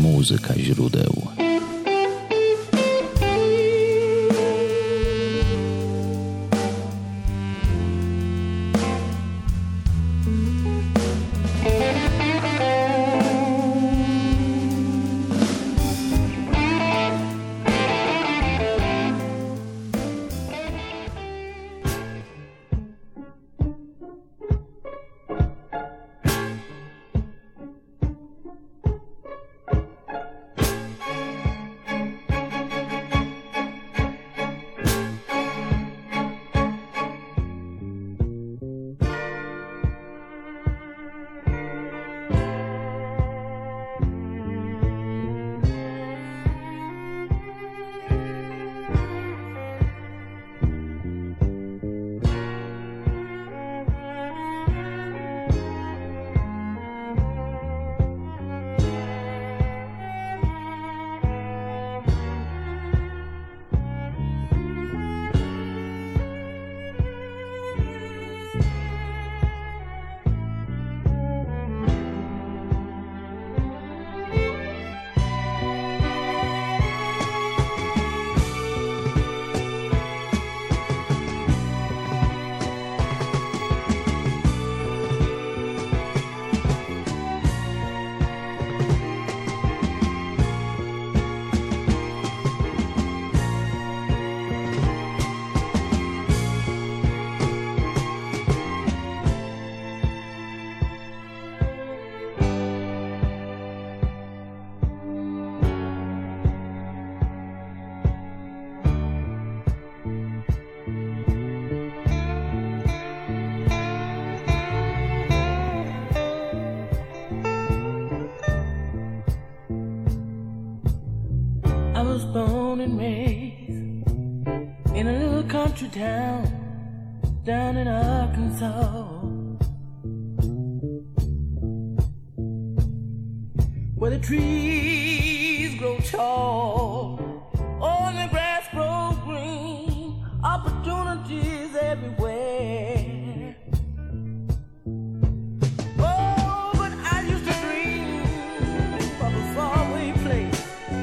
Muzyka źródeł. Born and raised in a little country town down in Arkansas, where the trees grow tall, oh, and the grass grows green, opportunities everywhere. Oh, but I used to dream of a faraway place.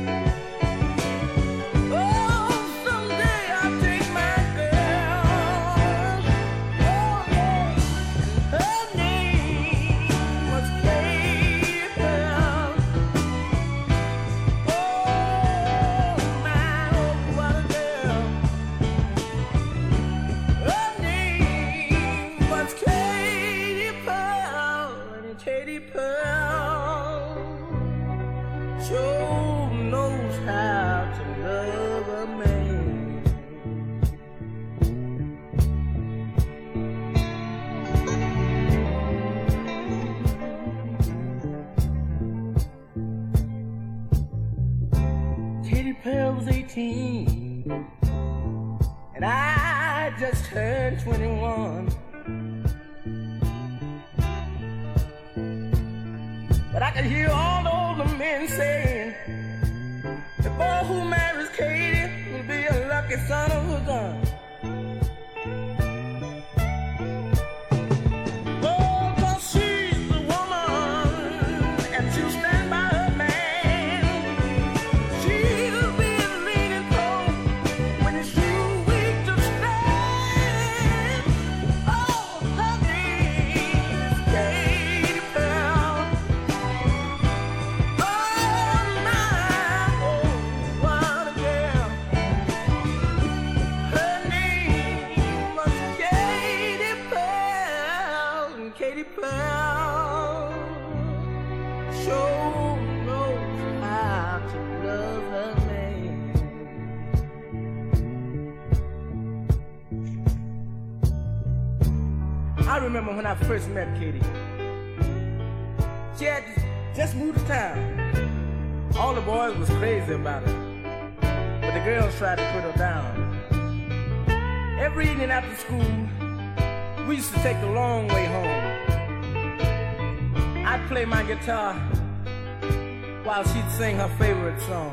And I just turned 21. But I could hear all the older men saying, the boy who marries Katie will be a lucky son of a gun. I remember when I first met Katie. She had just moved to town. All the boys was crazy about her, but the girls tried to put her down. Every evening after school, we used to take the long way home. I'd play my guitar while she'd sing her favorite song.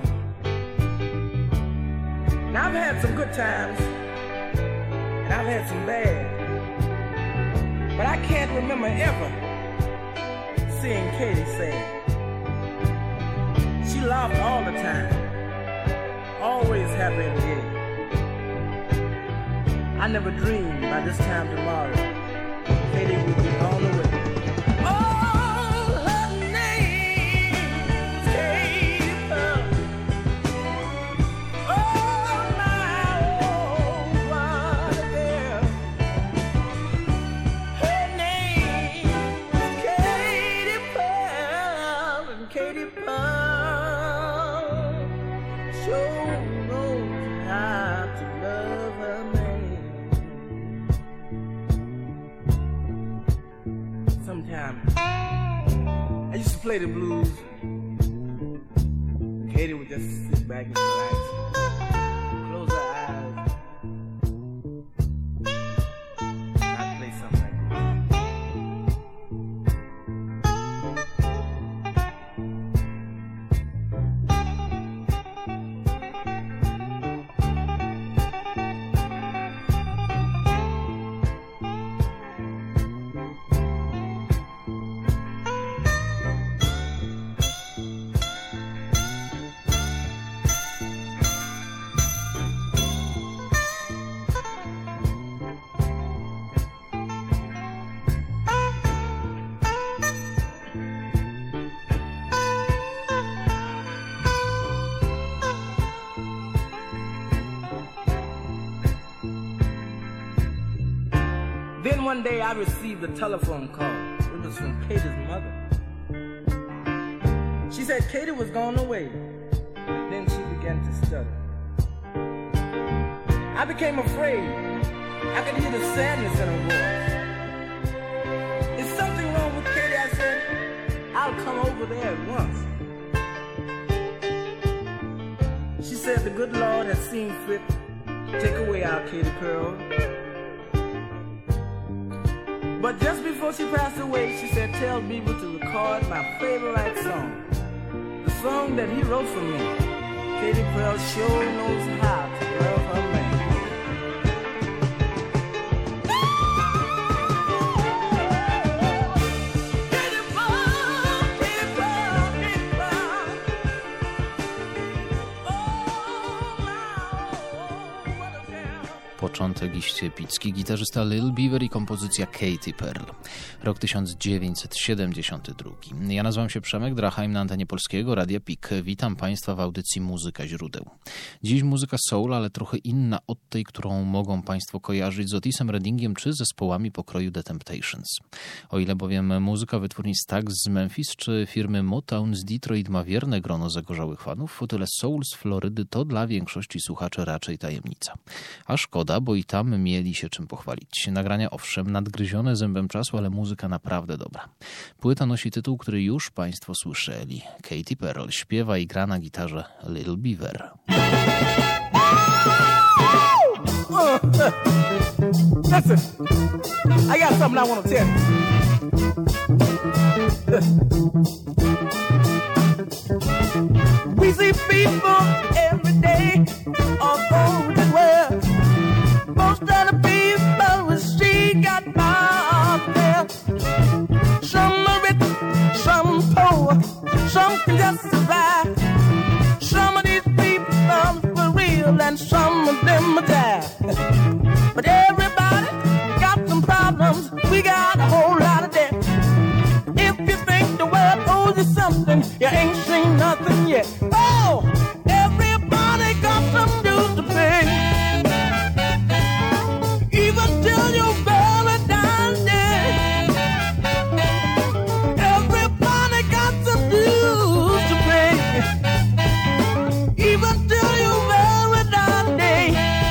Now I've had some good times, and I've had some bad. But I can't remember ever seeing Katie sad. She laughed all the time, always happy and gay. I never dreamed by this time tomorrow Katie would be gone away. I used to play the blues. Katie would just sit back and relax, close her eyes, and I'd play something like Then one day I received a telephone call. It was from Katie's mother. She said Katie was gone away. But then she began to stutter. I became afraid. I could hear the sadness in her voice. Is something wrong with Katie? I said, I'll come over there at once. She said the good Lord had seen fit to take away our Katie Pearl. But just before she passed away, she said, tell Beaver to record my favorite song. The song that he wrote for me. Katie Pearl sure knows how to love her man. Początek iść epicki, gitarzysta Little Beaver i kompozycja Katie Pearl. Rok 1972. Ja nazywam się Przemek Drachheim na antenie Polskiego Radia PIK. Witam Państwa w audycji Muzyka Źródeł. Dziś muzyka soul, ale trochę inna od tej, którą mogą Państwo kojarzyć z Otisem Reddingiem czy zespołami pokroju The Temptations. O ile bowiem muzyka wytwórni Stax z Memphis czy firmy Motown z Detroit ma wierne grono zagorzałych fanów, o tyle soul z Florydy to dla większości słuchaczy raczej tajemnica. A szkoda, bo i tam mieli się czym pochwalić. Nagrania owszem, nadgryzione zębem czasu, ale muzyka naprawdę dobra. Płyta nosi tytuł, który już Państwo słyszeli. Katie Pearl śpiewa i gra na gitarze Little Beaver. Listen, I got something I want to tell you. We see people every day all over the world. Most of the people we see got out there. Some are rich, some poor, some can just survive. Some of these people are for real and some of them are die. But everybody got some problems, we got a whole lot of debt. If you think the world owes you something, you ain't seen nothing yet. Oh, everybody got some dues to pay. Even till you bury down there. Everybody got some dues to pay. Even till you bury down there.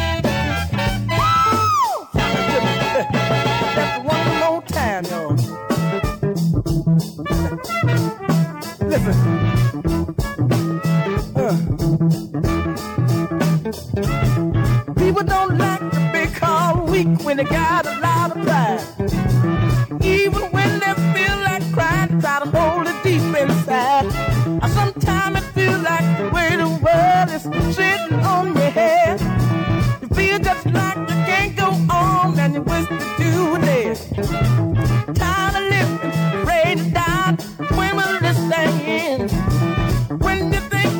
That's one more time, y'all. Listen. People don't like to be called weak when they got a lot of pride. Even when they feel like crying, try to hold it deep inside. Sometimes it feels like the way the world is sitting on your head. You feel just like you can't go on and you wish that you were dead. Tired of living, afraid to die, when will this thing end? When you think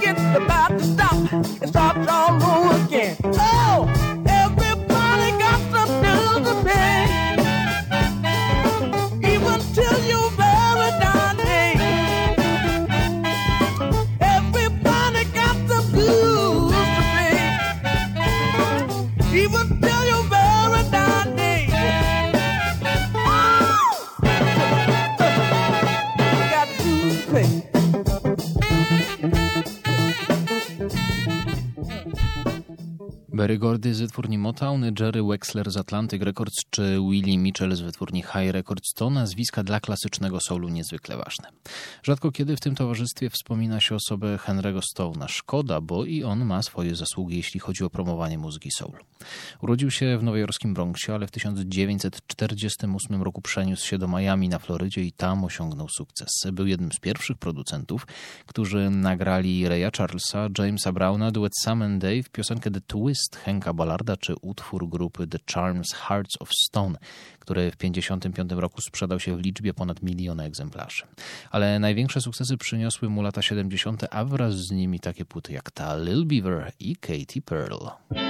Berry Gordy z wytwórni Motown, Jerry Wexler z Atlantic Records czy Willie Mitchell z wytwórni High Records to nazwiska dla klasycznego soulu niezwykle ważne. Rzadko kiedy w tym towarzystwie wspomina się osobę Henry'ego Stone'a. Szkoda, bo i on ma swoje zasługi, jeśli chodzi o promowanie muzyki soul. Urodził się w nowojorskim Bronxie, ale w 1948 roku przeniósł się do Miami na Florydzie i tam osiągnął sukces. Był jednym z pierwszych producentów, którzy nagrali Raya Charlesa, Jamesa Browna, duet Sam and Dave, piosenkę The Twist Hanka Ballarda czy utwór grupy The Charms Hearts of Stone, który w 1955 roku sprzedał się w liczbie ponad 1 000 000 egzemplarzy. Ale największe sukcesy przyniosły mu lata 70., a wraz z nimi takie płyty jak ta Lil Beaver i Katy Pearl.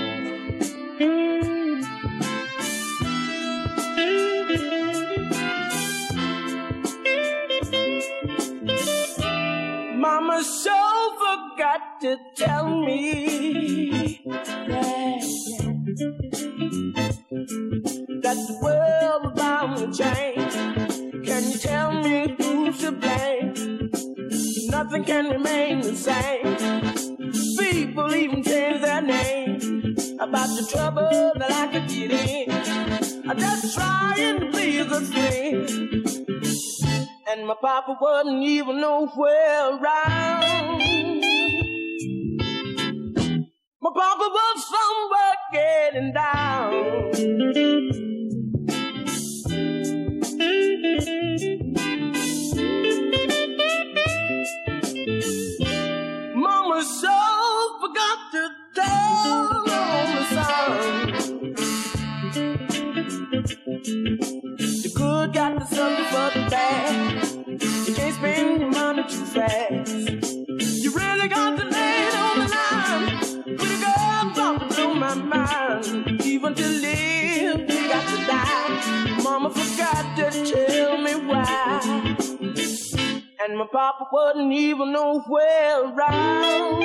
Mama so forgot to tell me that the world around will change. Can you tell me who's to blame? Nothing can remain the same. People even change their name about the trouble that I could get in. I'm just trying to please a friend. And my papa wasn't even nowhere around. My papa was somewhere getting down. Mama so forgot to tell on the son. The good got the something for the bad. You can't spend your money too fast. You really got to lay it on the line. Pretty girl dropping on my mind. Even to live, you got to die. Mama forgot to tell me why. And my papa wasn't even nowhere around.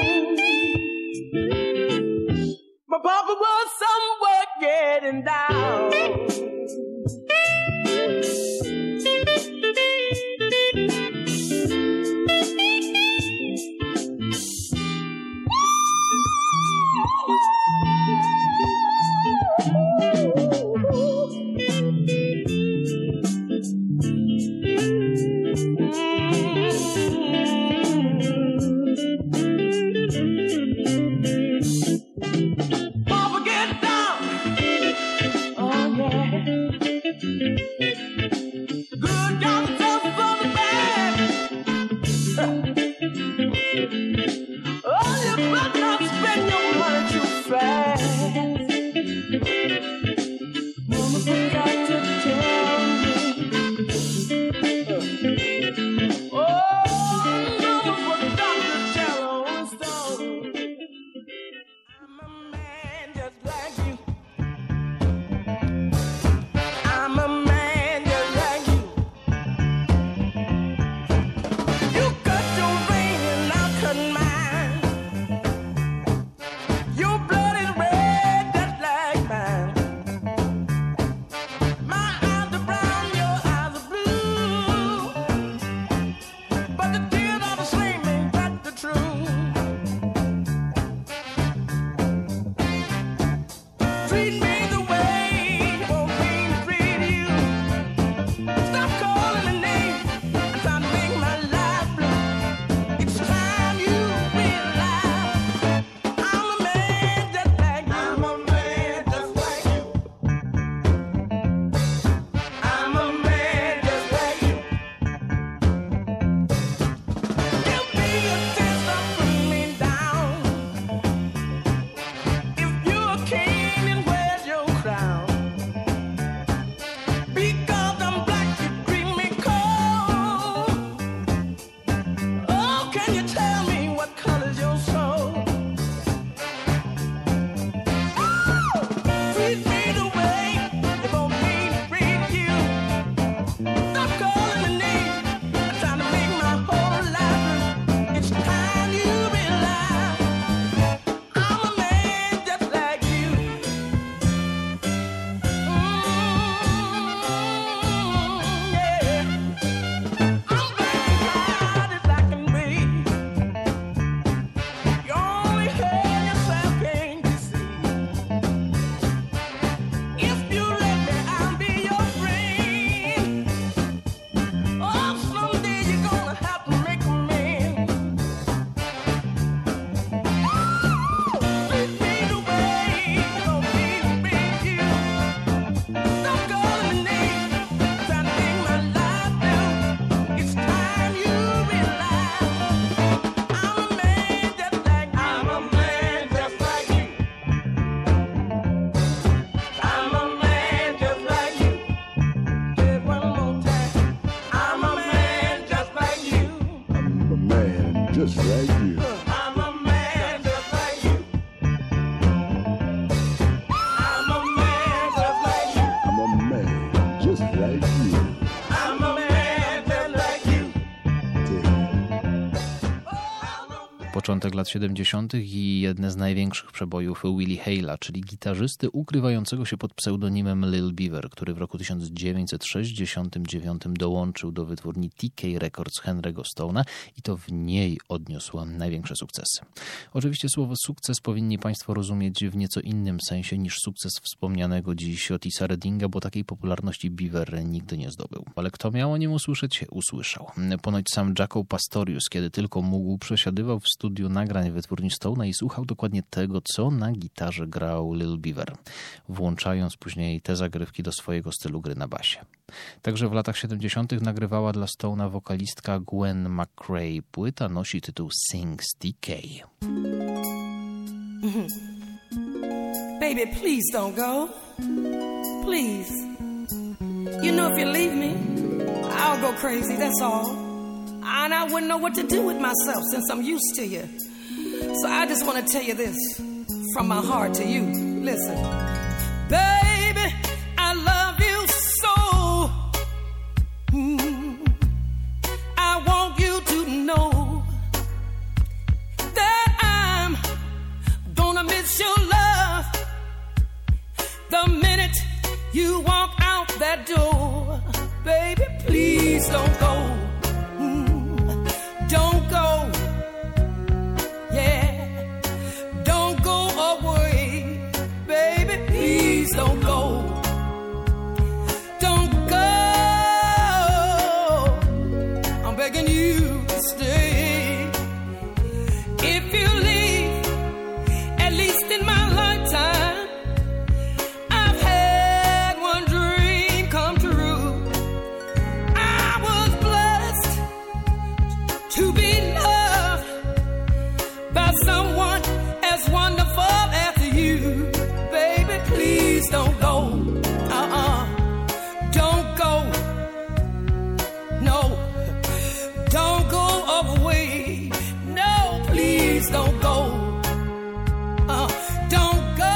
My papa was somewhere getting down. I'm a man just like you. I'm a man just like you. I'm a man just like you. I'm a man just like you. I'm a man just like you. Początek lat 70. i jedne z największych przebojów Willie Hale'a, czyli gitarzysty ukrywającego się pod pseudonimem Lil Beaver, który w roku 1969 dołączył do wytwórni TK Records Henry'ego Stone'a i to w niej odniósł największe sukcesy. Oczywiście słowo sukces powinni Państwo rozumieć w nieco innym sensie niż sukces wspomnianego dziś Otisa Reddinga, bo takiej popularności Beaver nigdy nie zdobył. Ale kto miał o nim usłyszeć? Usłyszał. Ponoć sam Jaco Pastorius, kiedy tylko mógł, przesiadywał w studiu nagrań wytwórni Stone'a i słuchał dokładnie tego, co na gitarze grał Lil Beaver, włączając później te zagrywki do swojego stylu gry na basie. Także w latach 70. nagrywała dla Stone'a wokalistka Gwen McCrae. Płyta nosi tytuł Sings TK. Baby, please don't go. Please. You know if you leave me, I'll go crazy, that's all. And I wouldn't know what to do with myself since I'm used to you. So I just want to tell you this from my heart to you. Listen. Baby, I love you so. I want you to know that I'm gonna miss your love the minute you walk out that door. Baby, please don't go. Don't go, yeah, don't go away, baby, please don't go, don't go, I'm begging you to stay. If you leave, at least in my lifetime, I've had one dream come true. I was blessed to be loved by someone as wonderful as you. Baby, please don't go. Don't go. No. Don't go away. No, please don't go. Don't go.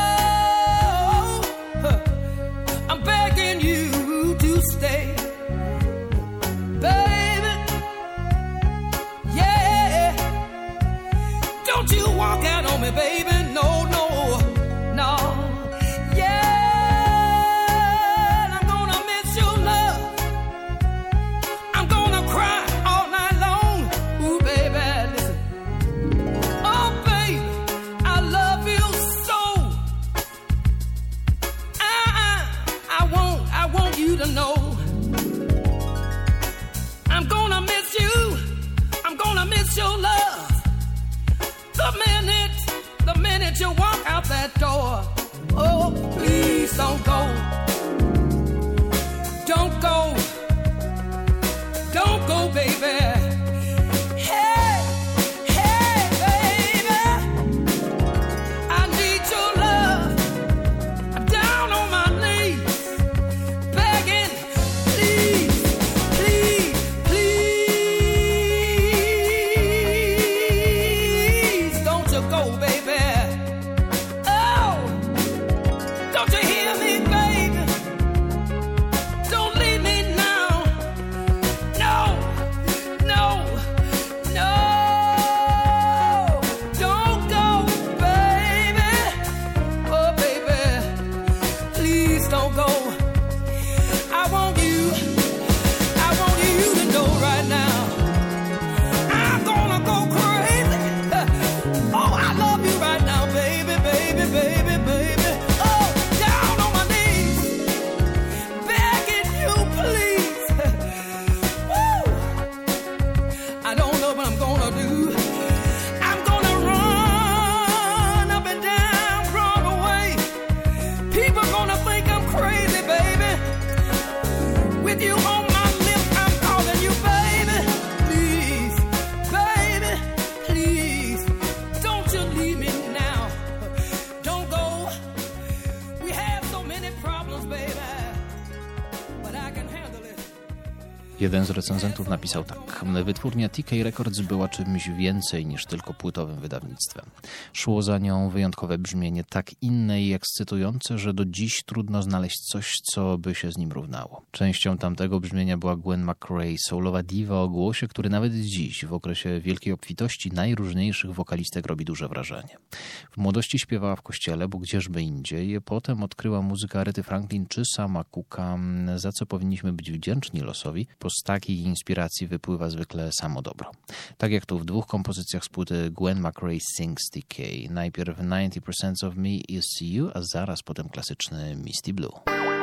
I'm begging you to stay. Don't you walk out on me, baby, no, no, no, yeah, I'm gonna miss your love, I'm gonna cry all night long, ooh, baby, listen, oh, baby, I love you so, I want you to know, I'm gonna miss you, I'm gonna miss your love. The minute you walk out that door, oh, please don't go. Don't go. Don't go, baby. Hey, hey, baby. I need your love. I'm down on my knees, begging, please, please, please. Don't you go, baby. Oh, don't you hear me, baby? Jeden z recenzentów napisał tak: wytwórnia TK Records była czymś więcej niż tylko płytowym wydawnictwem. Szło za nią wyjątkowe brzmienie, tak inne i ekscytujące, że do dziś trudno znaleźć coś, co by się z nim równało. Częścią tamtego brzmienia była Gwen McRae, soulowa diva o głosie, który nawet dziś, w okresie wielkiej obfitości najróżniejszych wokalistek, robi duże wrażenie. W młodości śpiewała w kościele, bo gdzieżby indziej. Potem odkryła muzykę Aretty Franklin czy Sama Cooka, za co powinniśmy być wdzięczni losowi, bo z takiej inspiracji wypływa zwykle samo dobro. Tak jak tu w dwóch kompozycjach z płyty Gwen McRae Sings TK. Najpierw 90% of Me Is You, a zaraz potem klasyczny Misty Blue.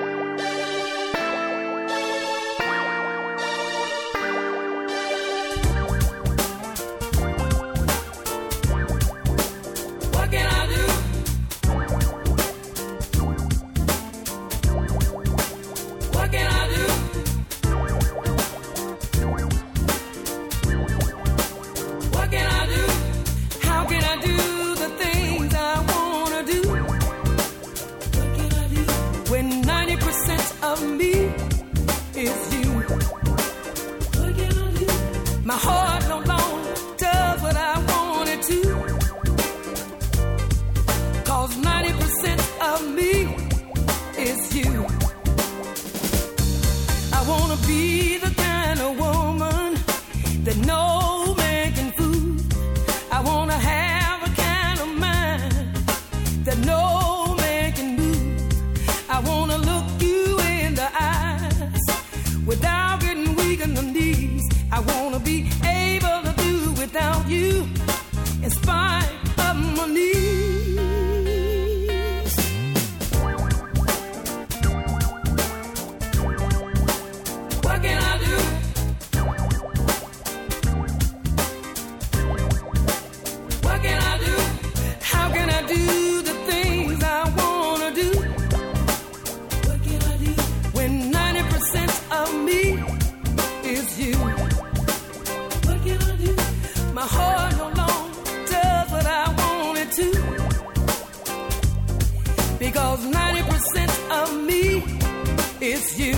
Because 90% of me is you.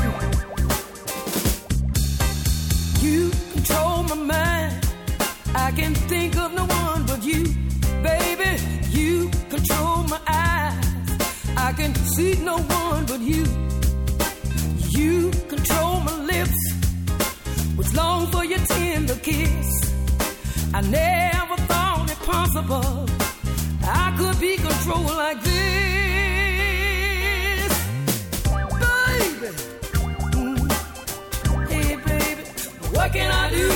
You control my mind. I can think of no one but you. Baby, you control my eyes. I can see no one but you. You control my lips, which long for your tender kiss. I never thought it possible I could be controlled like this. Hey baby, what can I do?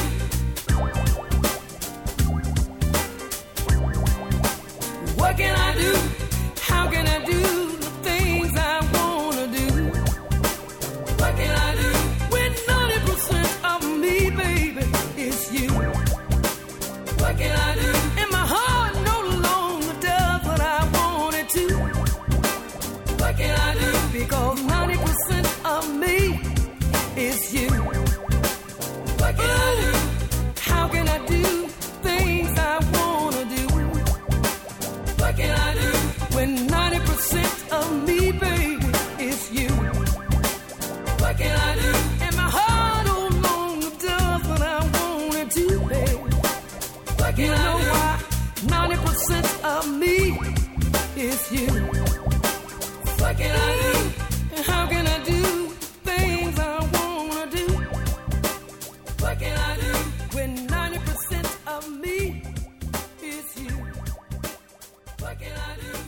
What can I do? How can I do the things I wanna do? What can I do when 90% of me, baby, is you? What can I do? And my heart no longer does what I want it to. What can I do? Because 90% of me is you. What can I do? How can I do things I wanna do? What can I do when 90% of me, baby, is you? What can I do? And my heart no longer does what I want it to, baby. What can I do? Why 90% of me is you. What can I do? And how can I do things I wanna do? What can I do when 90% of me is you? What can I do?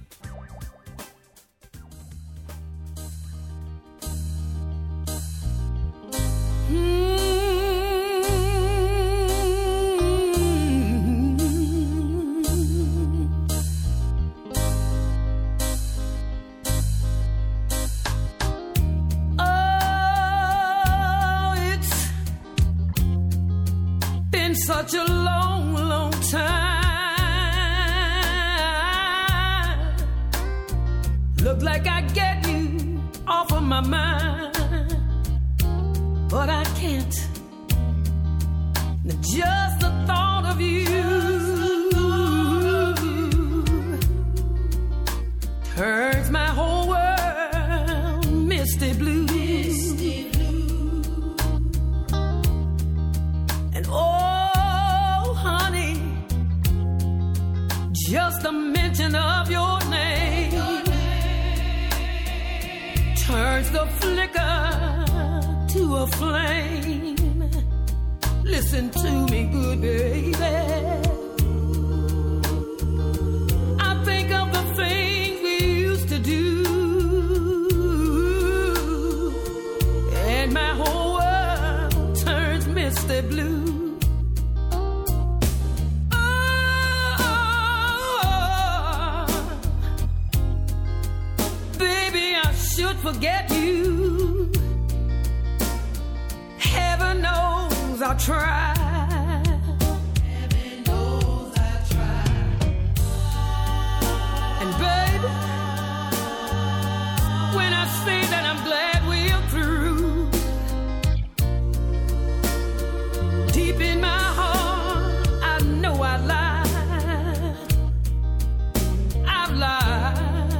Such a long, long time. Look like I get you off of my mind, but I can't. Just the thought of you turns my whole world misty blue. just a flicker to a flame. Listen to me, good baby. I think of the things we used to do, and my whole world turns misty blue. Forget you. Heaven knows I'll try. Heaven knows I'll try. And baby, when I say that I'm glad we're through, deep in my heart, I know I lied. I've lied.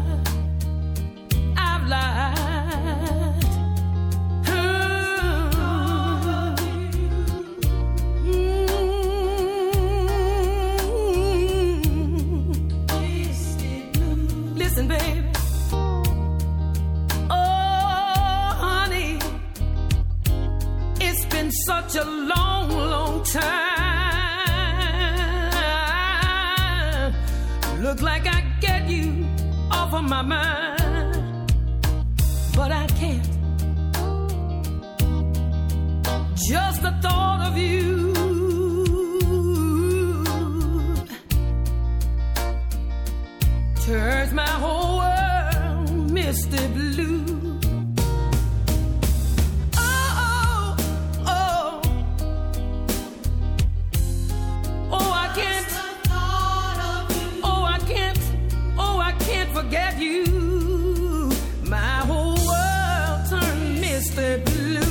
Listen, baby. Oh, honey, it's been such a long, long time. Look like I get you off of my mind, but I can't. Just the thought of you turns my whole world misty blue. Oh, oh, oh. Oh, I can't. Oh, I can't. Oh, I can't forget you. My whole world turned misty blue.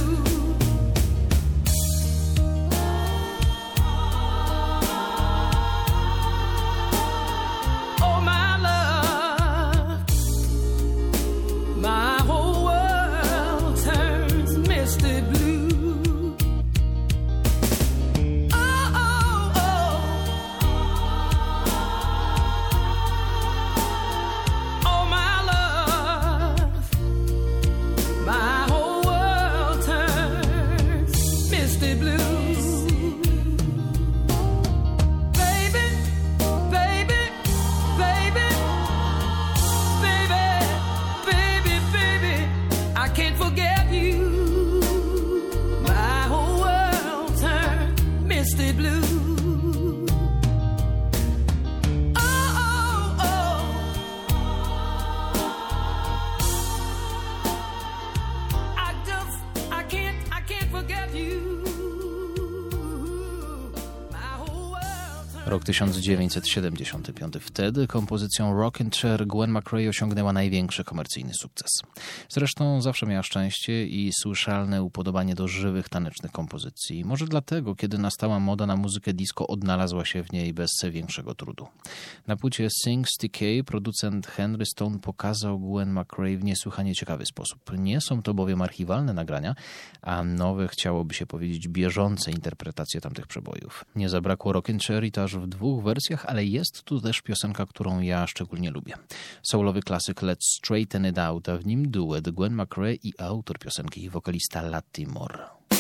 Rok 1975. Wtedy kompozycją Rockin' Chair Gwen McCrae osiągnęła największy komercyjny sukces. Zresztą zawsze miała szczęście i słyszalne upodobanie do żywych, tanecznych kompozycji. Może dlatego, kiedy nastała moda na muzykę disco, odnalazła się w niej bez większego trudu. Na płycie Sings Decay producent Henry Stone pokazał Gwen McCrae w niesłychanie ciekawy sposób. Nie są to bowiem archiwalne nagrania, a nowe, chciałoby się powiedzieć, bieżące interpretacje tamtych przebojów. Nie zabrakło Rockin' Chair i to aż w 2 wersjach, ale jest tu też piosenka, którą ja szczególnie lubię. Soulowy klasyk Let's Straighten It Out, a w nim duet Gwen McCrae i autor piosenki, wokalista Latimore.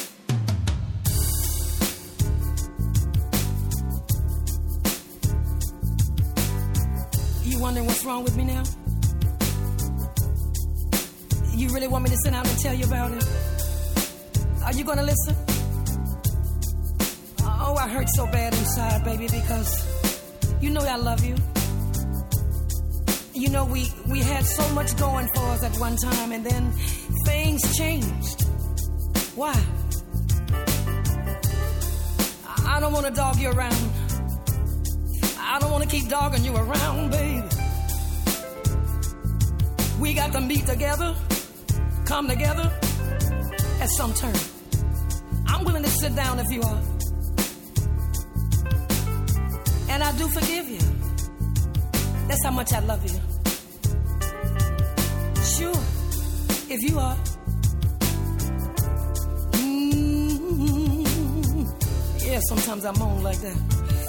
You wondering what's wrong with me now? You really want me to sit down and tell you about it? Are you gonna listen? Oh, I hurt so bad inside, baby, because you know I love you. You know, we had so much going for us at one time, and then things changed. Why? I don't want to dog you around. I don't want to keep dogging you around, baby. We got to meet together, come together at some turn. I'm willing to sit down if you are. And I do forgive you. That's how much I love you. Sure, if you are. Yeah, sometimes I moan like that.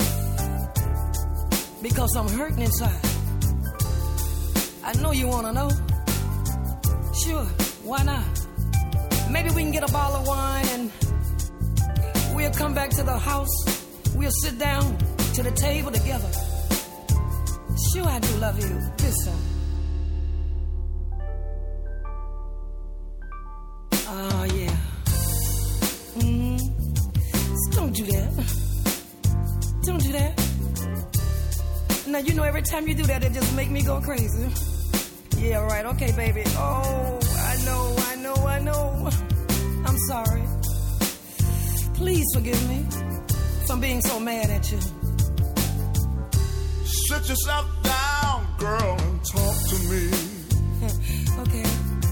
Because I'm hurting inside. I know you want to know. Sure, Why not? Maybe we can get a bottle of wine and we'll come back to the house. We'll sit down to the table together. Sure, I do love you. Listen. Oh, yeah. Don't do that. Don't do that. Now, you know, every time you do that, it just make me go crazy. Yeah, right. Okay, baby. Oh, I know. I'm sorry. Please forgive me for being so mad at you. Sit yourself down, girl, and talk to me. Okay.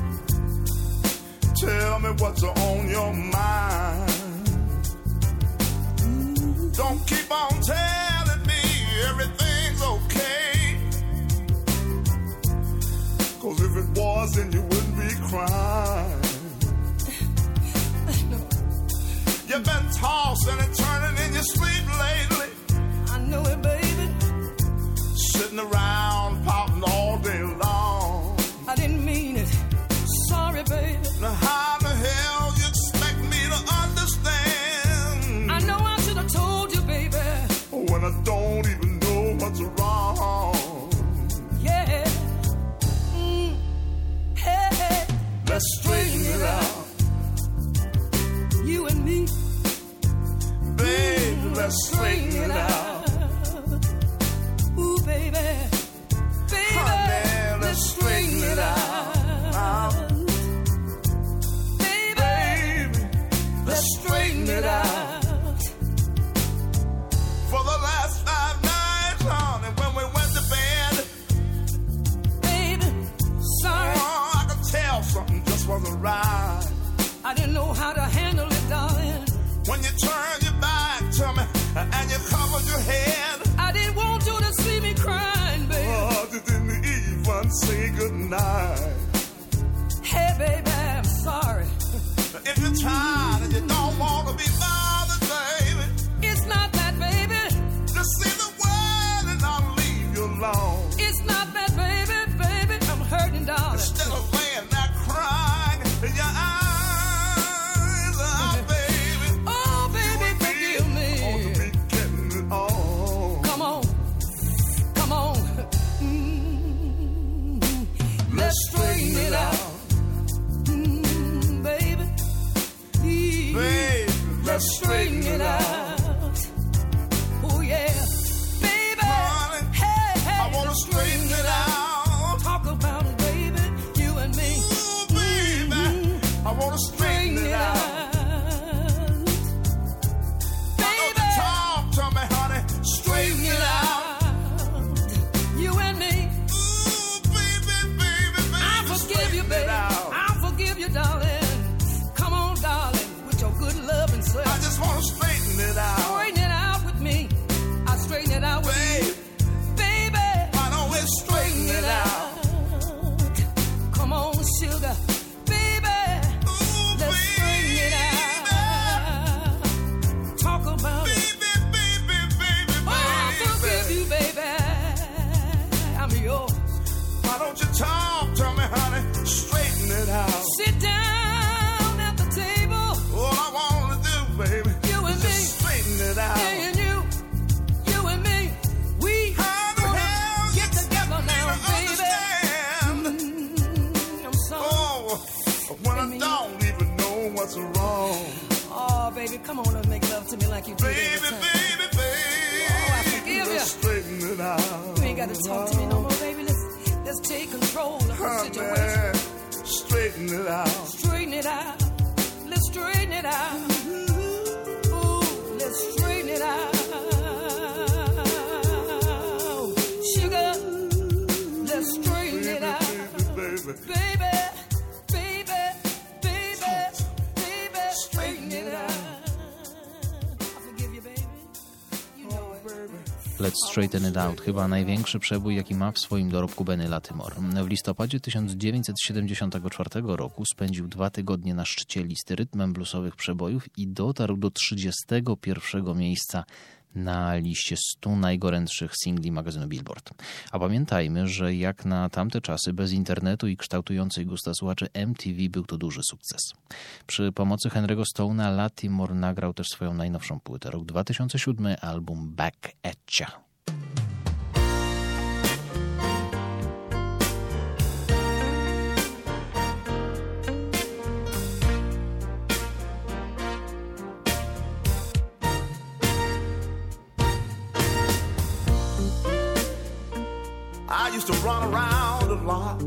Tell me what's on your mind. Don't keep on telling me everything's okay. 'Cause if it was, then you wouldn't be crying. You've been tossing and turning in your sleep lately. I know it, baby. Sitting around pouting all day long. I didn't mean it. Sorry, baby. Now how the hell you expect me to understand? I know I should have told you, baby. When I don't even know what's wrong. Yeah. Hey. Let's straighten it out. You and me. Baby, let's straighten it out. Ooh, baby. Honey, let's straighten it out. Baby, let's straighten it out. For the last 5 nights, honey, when we went to bed, Baby, sorry. oh, I could tell something just wasn't right. I didn't know how to handle it, darling. When you turn your back to me and you covered your head, I didn't want you to see me crying, baby. oh, you didn't even say goodnight. Hey, baby, I'm sorry. If you're tired and you don't want to be bothered, baby, It's not that, baby. just say the word and I'll leave you alone. It's not that, baby. I'm hurting, darling. Instead of laying there crying in your eyes, oh, baby, Oh, baby, forgive me. ought to be getting it on. Come on. Let's straighten it out. Baby. Baby, let's straighten it out. Oh, yeah. Baby. Honey, Hey. I want to straighten it out. Talk about it, baby. You and me. Ooh, baby, I want to straighten it out. Why don't you talk to me, honey? Straighten it out. You and me. Ooh, baby, I forgive you, straighten baby. it out. I forgive you, darling. Come on, darling, with your good love and I self. just want to straighten it out. Straighten it out with me. I straighten it out with Babe, you. Baby. why don't we straighten it out? Come on, sugar. Baby. Ooh, Let's straighten it out. Talk about it. baby, Oh, I forgive you, baby. I'm yours. Why don't you talk to me, honey? Straighten it out. Sit down at the table. All I want to do, baby, You and is me. just straighten it out. Me and you and me. We How the gonna hell get you together expect me now, to baby. understand? I'm sorry. Oh, when I don't even know what's wrong. Oh, baby, come on and make love to me like you do every Baby, time. baby, Oh, I forgive you. let's straighten it out. You ain't got to talk to me no more, baby. Let's take control of the situation. Honey, straighten it out. Straighten it out. Let's straighten it out. Ooh, let's straighten it out. Sugar, let's straighten it out. Baby, Baby, straighten it out. I forgive you, baby. You know it. Let's Straighten It Out, chyba największy przebój, jaki ma w swoim dorobku Benny Lattimore. W listopadzie 1974 roku spędził 2 tygodnie na szczycie listy rytmem bluesowych przebojów i dotarł do 31 miejsca na liście 100 najgorętszych singli magazynu Billboard. A pamiętajmy, że jak na tamte czasy bez internetu i kształtującej gusta słuchaczy MTV był to duży sukces. Przy pomocy Henry'ego Stone'a Latimore nagrał też swoją najnowszą płytę, rok 2007, album Back at Ya. I used to run around a lot.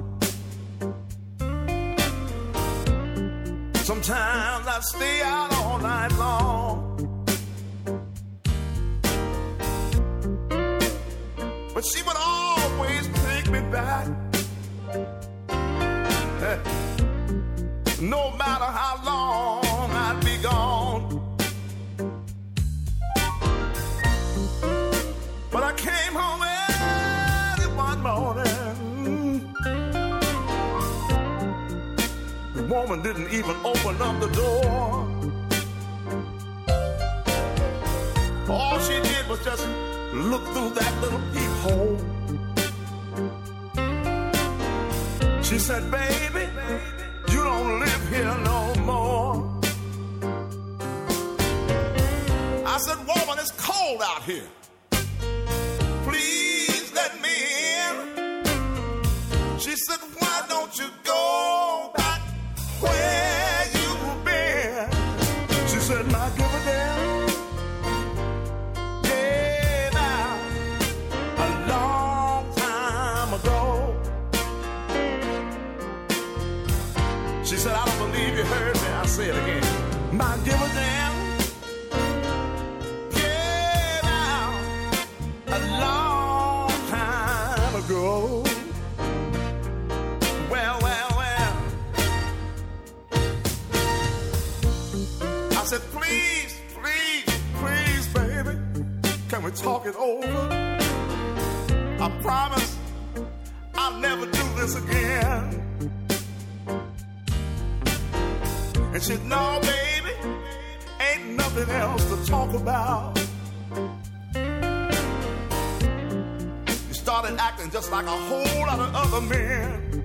Sometimes I'd stay out all night long. But she would always take me back. No matter how long I'd be gone. But I came home morning. The woman didn't even open up the door. All she did was just look through that little peephole. She said, baby, you don't live here no more. I said, woman, it's cold out here. Please let me in. She said, why don't you go back where you've been? She said, now give a damn. Gave out a long time ago. She said, I don't believe you heard me. I say it again. My give a damn. Gave out a long time ago. Well. I said, please, baby, can we talk it over? I promise I'll never do this again. And she said, no, baby, ain't nothing else to talk about. You started acting just like a whole lot of other men.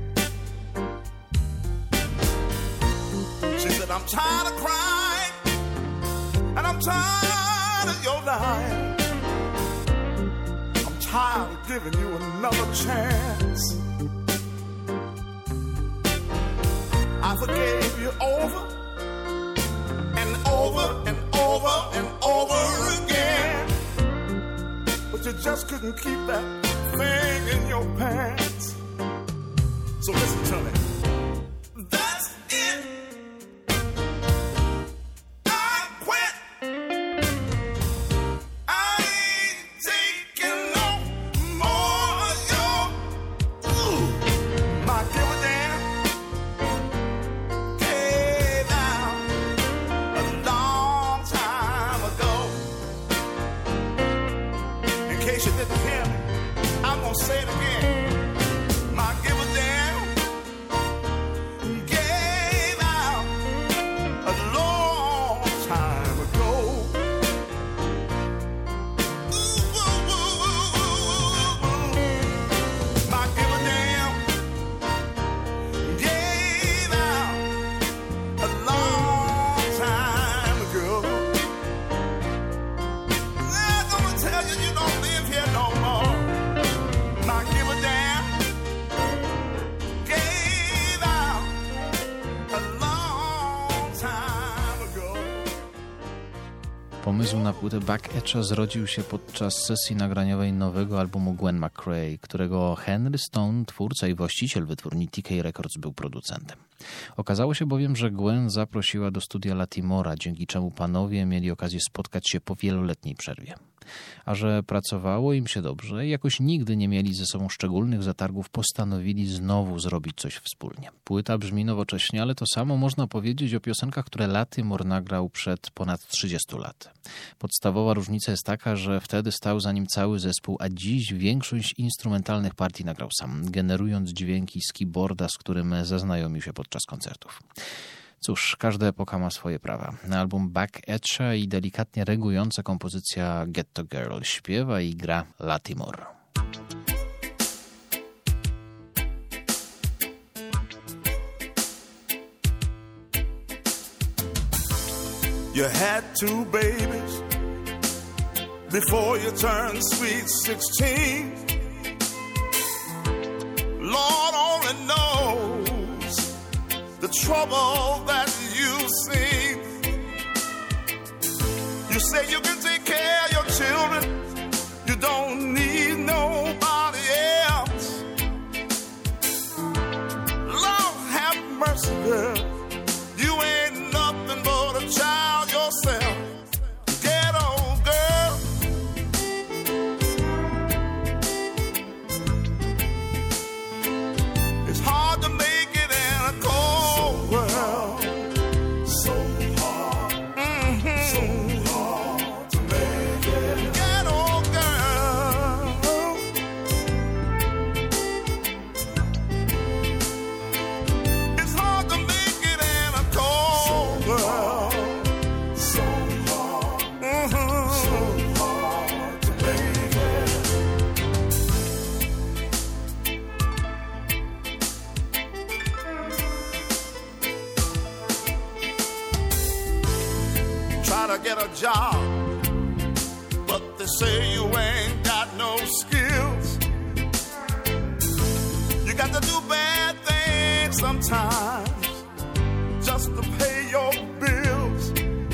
She said, I'm tired of crying, and I'm tired of your lying. I'm tired of giving you another chance. I forgave you over and over and over and over again, but you just couldn't keep that thing in your pants. So listen to me. That's it. I quit. I ain't taking no more of your my give a damn. Gave out a long time ago. In case you didn't hear me, I'm gonna say it again. My give a damn. Gave out a long time ago. Ooh, ooh, ooh, ooh, ooh. My give a damn. Gave out a long time ago. I'm gonna tell you, you don't live here no more. My give a damn. Gave out a long time ago. Pomysł na płytę Back at Ya zrodził się podczas sesji nagraniowej nowego albumu Gwen McCrae, którego Henry Stone, twórca i właściciel wytwórni TK Records, był producentem. Okazało się bowiem, że Gwen zaprosiła do studia Latimora, dzięki czemu panowie mieli okazję spotkać się po wieloletniej przerwie. A że pracowało im się dobrze i jakoś nigdy nie mieli ze sobą szczególnych zatargów, postanowili znowu zrobić coś wspólnie. Płyta brzmi nowocześnie, ale to samo można powiedzieć o piosenkach, które Latimore nagrał przed ponad 30 lat. Podstawowa różnica jest taka, że wtedy stał za nim cały zespół, a dziś większość instrumentalnych partii nagrał sam, generując dźwięki z keyboarda, z którym zaznajomił się podczas koncertów. Cóż, każda epoka ma swoje prawa. Na album Back Etcha i delikatnie regująca kompozycja Ghetto Girl śpiewa i gra Latimore. You had two babies before you turned sweet 16. Lord only knows the trouble that you've seen. You say you can take care of your children, you don't need nobody else. Lord have mercy, girl, you ain't nothing but a child yourself. Ghetto girl, it's hard to make it in a cold world. So hard, so hard to make it. Ghetto girl, it's hard to make it in a cold world. So hard, so hard to make it. Try to get a job, but they say you ain't got no skills. You got to do bad things sometimes just to pay your bills.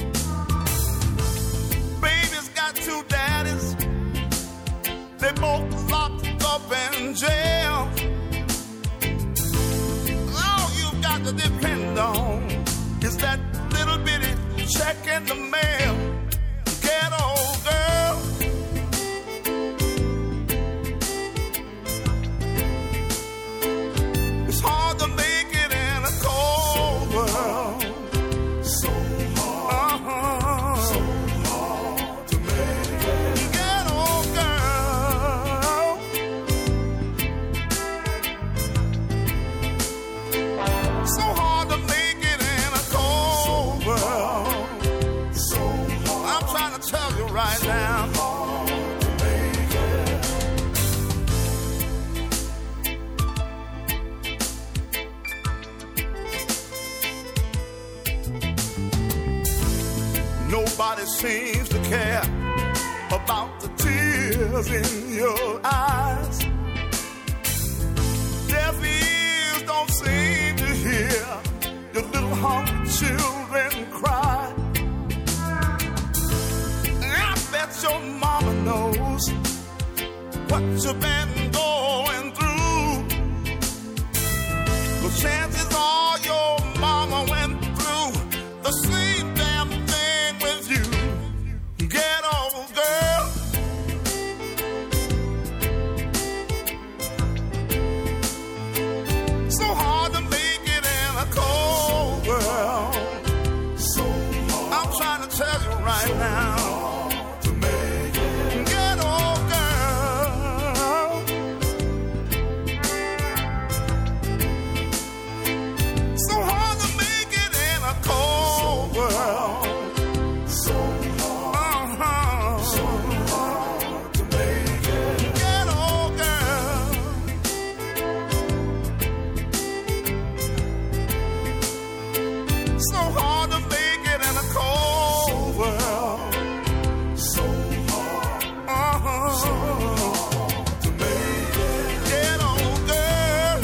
Baby's got two daddies, they both locked up in jail. All you've got to depend on is that little bitty check in the mail. Ghetto girl, it's hard to make it in a cold world. So hard, so hard to make it. Ghetto girl, so hard to make it in a cold world. So hard, I'm trying to tell you right now. Hard to make it. Nobody seems to care about the tears in your eyes. Deaf ears don't seem to hear your little hungry children cry. I bet your mama knows what you've been going through. The chances are your mama went through the same damn thing with you. Ghetto girl, so hard to make it in a cold world. So hard, I'm trying to tell you right now. To make it. Ghetto girl, so hard to make it in a cold world. So hard, so hard to make it. Ghetto girl, so hard to make it in a cold world. So hard, so hard to make it. Ghetto girl,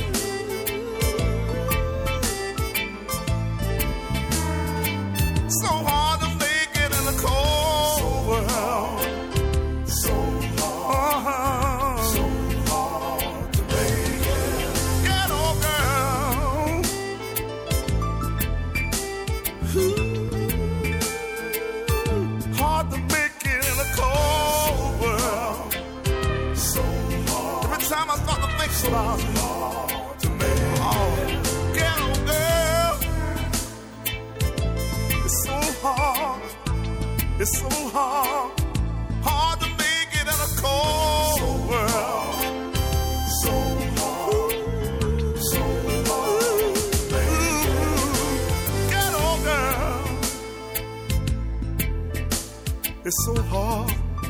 so hard to make it in a cold world. So hard, so hard to make it. Ghetto girl, hard to make it in a cold world. So hard. Every time I start to think about it, hard to make it. Ghetto girl, it's so hard. It's so hard. Hard to make it in a cold world. So hard. So hard. It's so hard.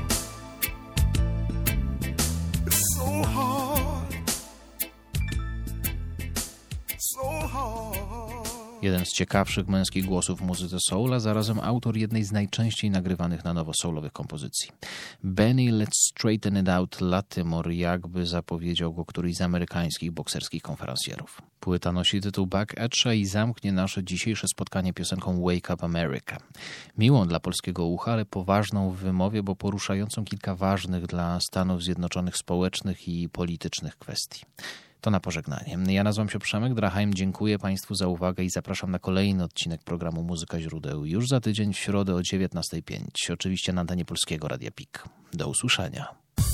It's so hard. So hard. Jeden z ciekawszych męskich głosów w muzyce soul, a zarazem autor jednej z najczęściej nagrywanych na nowo soulowych kompozycji. Benny Let's Straighten It Out Latimore jakby zapowiedział go któryś z amerykańskich bokserskich konferencjerów. Płyta nosi tytuł Back Edge'a i zamknie nasze dzisiejsze spotkanie piosenką Wake Up America. Miłą dla polskiego ucha, ale poważną w wymowie, bo poruszającą kilka ważnych dla Stanów Zjednoczonych społecznych i politycznych kwestii. To na pożegnanie. Ja nazywam się Przemek Drachheim, dziękuję Państwu za uwagę i zapraszam na kolejny odcinek programu Muzyka Źródeł już za tydzień w środę o 19:05. Oczywiście na antenie Polskiego Radia PIK. Do usłyszenia.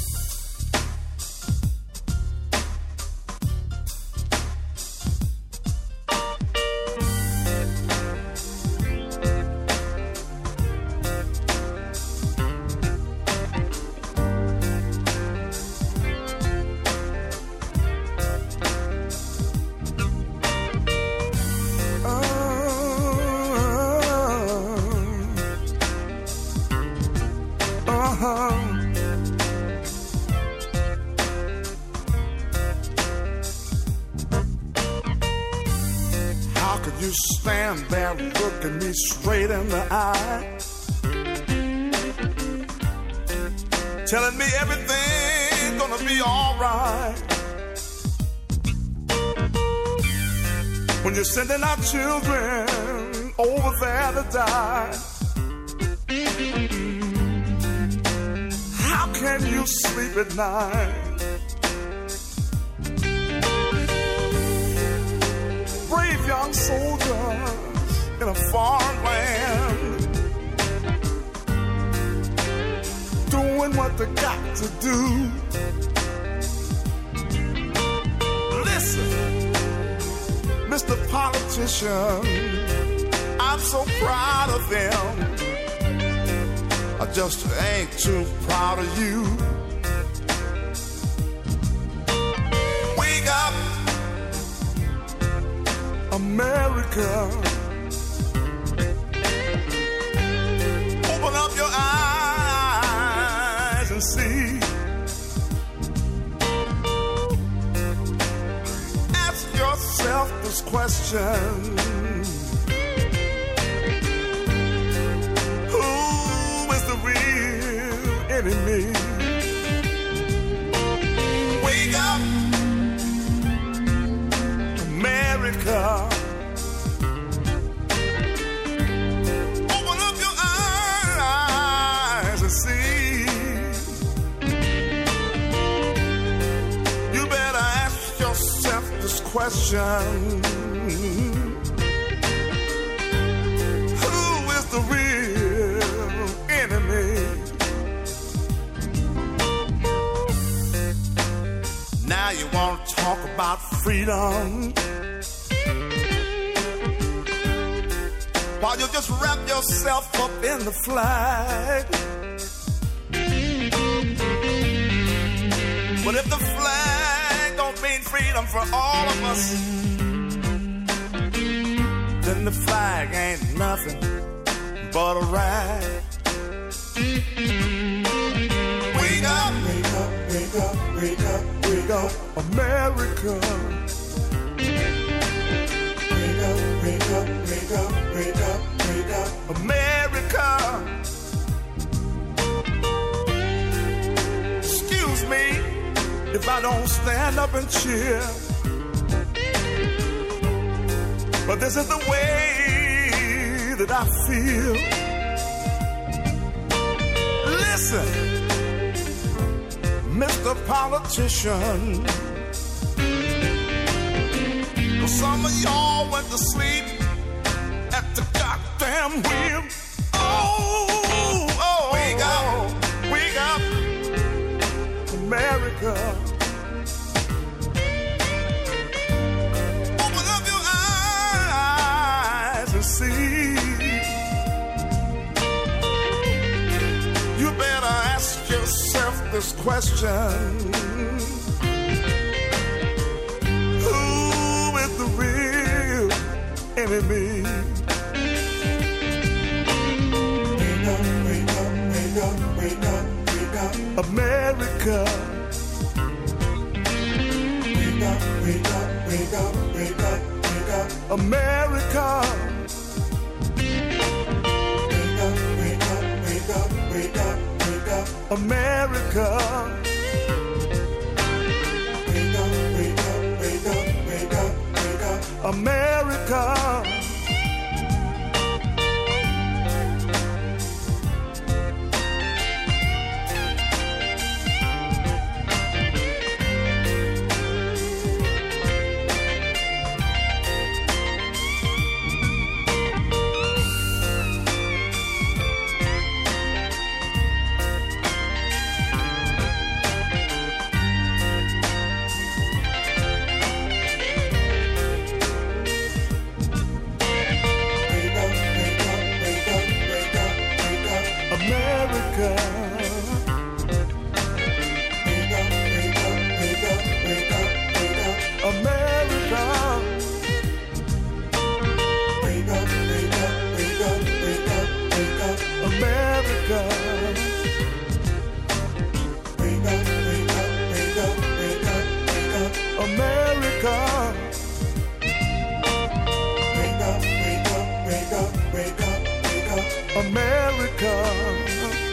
You stand there looking me straight in the eye, telling me everything's gonna be alright, when you're sending our children over there to die. How can you sleep at night? Brave young soldiers in a foreign land, doing what they got to do. Listen, Mr. Politician, I'm so proud of them. I just ain't too proud of you. Wake up, America. Open up your eyes and see. Ask yourself this question: who is the real enemy? Wake up, America. Open up your eyes and see. You better ask yourself this question: who is the real enemy? Now you want to talk about freedom, while you just wrap yourself up in the flag. But if the flag don't mean freedom for all of us, then the flag ain't nothing but a rag. Wake up, wake up, wake up, wake up, wake up, America. Wake up, wake up, wake up, wake up, wake up, America. Excuse me if I don't stand up and cheer, but this is the way that I feel. Listen, Mr. Politician, some of y'all went to sleep at the goddamn wheel. Oh, wake up, America. Open up your eyes and see. You better ask yourself this question: who is the real enemy? Wake up, wake up, wake America. Wake up, wake up, wake up, wake up, wake up, America. Wake up, wake up, wake up, wake up, wake up, America. Wake up, wake up, wake up, wake up, wake up, America. America.